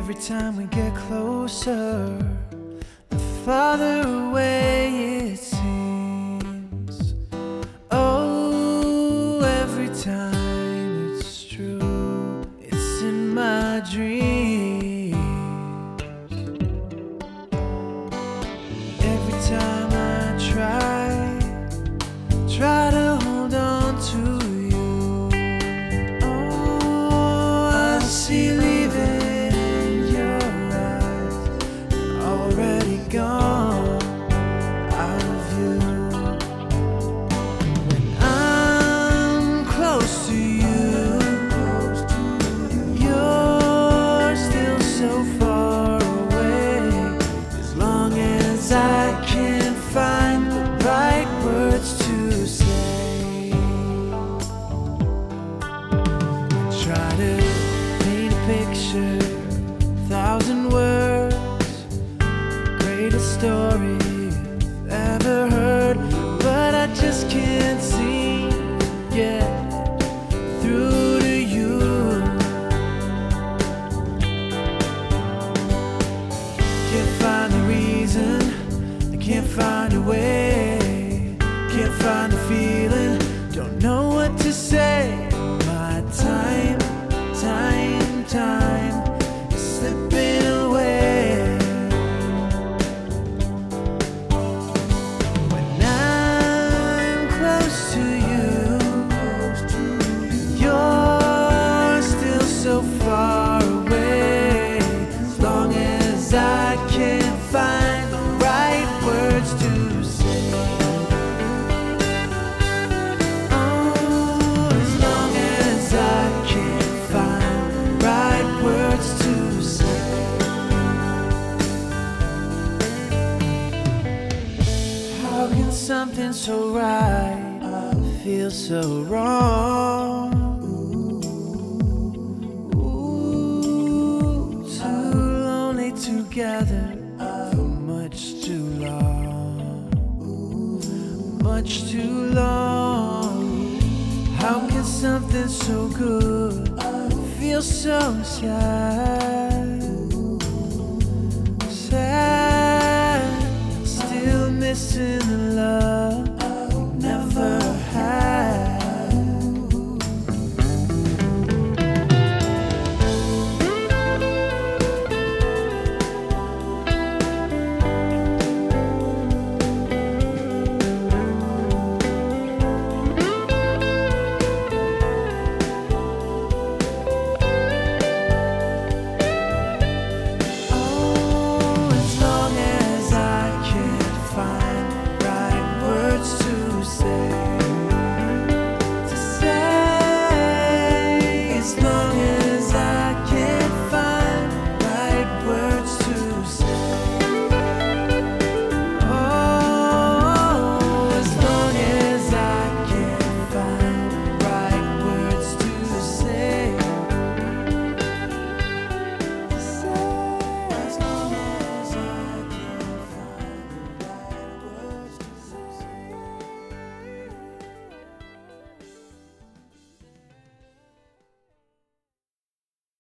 Every time we get closer, the farther away it seems. Oh, every time it's true, it's in my dreams. Every time I try to hold on to you, oh, I see leaving in your eyes, already gone out of view. When I'm close to you, you're still so far away. As long as I can't find the right words to say, try to paint a picture, 1,000 words, greatest story you've ever heard, but I just can't seem to get through to you. Can't find the reason, I can't find a way, can't find the feeling, don't know what to say. My time is slipping away. When I'm close to you, you're still so far away. As long as I can't find the right words to say. Oh, as long as I can't find the right words to say. How can something so right feel so wrong? Ooh, too lonely together for much too long, much too long. How can something so good feel so sad? Sad, still missing the love.